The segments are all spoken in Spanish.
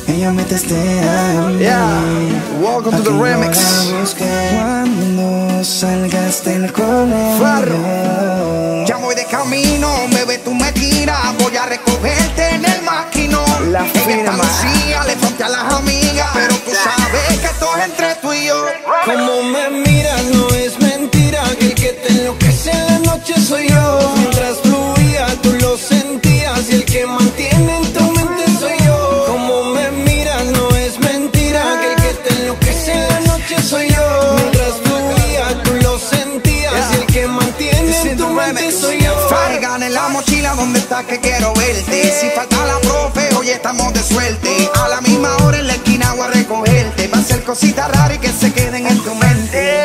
Ella me testea a mí. Welcome to the remix. Cuando salgas del colegio, ya voy de camino, bebé, tú me tiras. Voy a recogerte en el maquinón. La firma. En esta Lucía le falté a las amigas, pero tú sabes que esto es entre tú y yo. Como me miras no es mentira, que el que te enloquece en la noche soy yo. Mientras fluía tú lo sentías y el que mantiene en tu mente soy yo. Como me miras no es mentira, que el que te enloquece en la noche soy yo. Mientras fluía tú lo sentías y el que mantiene en tu mente soy yo. Traigan en la mochila donde está que quiero verte. Si falta la profe, hoy estamos de suerte. A la misma hora en la esquina voy a recogerte. Va a ser cositas raras y que se queden en tu mente.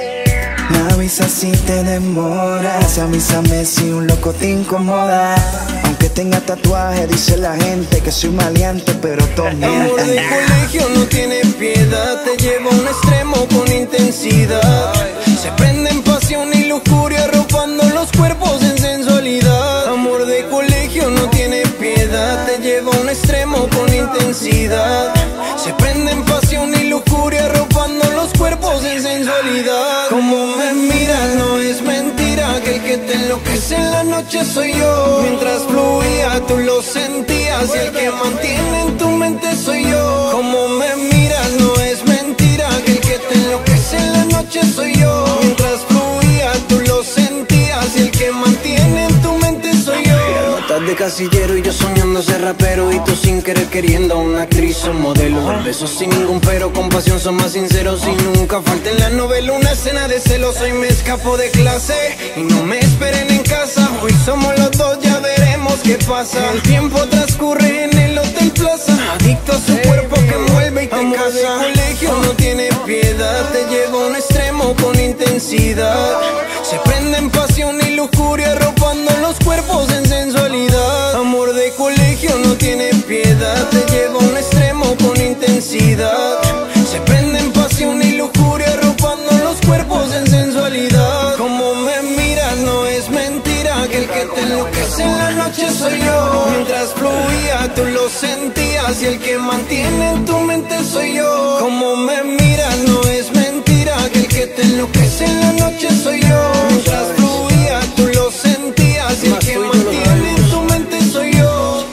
me avisa si te demoras. Avísame si un loco te incomoda. Aunque tenga tatuaje, dice la gente que soy maleante, pero todo Amor de miente. colegio no tiene piedad, te lleva a un extremo con intensidad. Se prende en pasión y lujuria, arropando los cuerpos en sensualidad. Amor de colegio no tiene piedad, te lleva a un extremo con intensidad. Se prende en pasión y lujuria, arropando los cuerpos en sensualidad. Como me miras no es mentira, que el que te enloquece en la noche soy yo. Mientras fluía tú lo sentías y el que mantiene en tu mente soy yo. Como me miras no es mentira, que el que te enloquece en la noche soy yo. Mientras fluía tú lo sentías y el que mantiene en tu mente soy yo. Estás de casillero y yo soñando ser rapero, y tú sin querer queriendo a una actriz o modelo. Besos sin ningún pero, con pasión son más sinceros y nunca falta en la novela una escena de celos. Hoy me escapo de clase y no me esperen en casa. Hoy somos los dos, ya veremos qué pasa. El tiempo transcurre en el Hotel Plaza, adicto a su cuerpo que envuelve y te casa. Amor de colegio no tiene piedad, te lleva a un extremo con intensidad. Se prende en pasión y lujuria, arropando los cuerpos en sensualidad. Amor de colegio no tiene piedad, te lleva a un extremo con intensidad. Se prende en pasión y lujuria, arropando los cuerpos en sensualidad. Como me miras no es mentira, que el que te enloquece en la noche soy yo. Mientras fluía tú lo sentías y el que mantiene en tu mente soy yo. Como me miras no es mentira, que el que te enloquece en la noche soy yo. Mientras fluía tú lo sentías y el que mantiene en tu mente soy yo.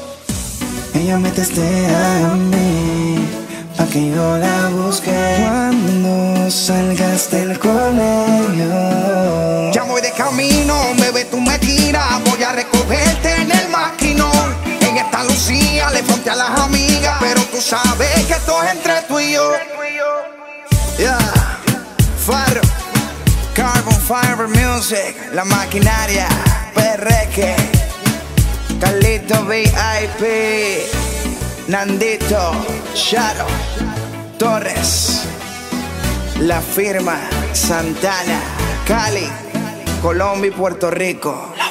Ella me testea a mí, pa' que yo la busque. Cuando salgas del colegio, Ya voy de camino, bebé, tú me tiras. Voy a recogerte en el maquinón. En esta Lucía le falté a las amigas, pero tú sabes que esto es entre tú y yo. Farro, Carbon Fiber Music, La Maquinaria, Perreque, Carlito VIP, Nandito, Shadow, Torres, La Firma, Santana, Cali, Colombia y Puerto Rico.